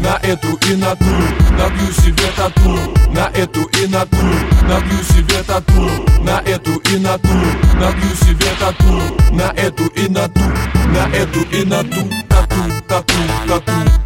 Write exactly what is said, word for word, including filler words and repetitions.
на эту и на ту, набью себе тату, на эту и на ту, набью себе тату, на эту и на ту, набью себе тату, на эту и на ту, на эту и на ту, тату, тату, тату.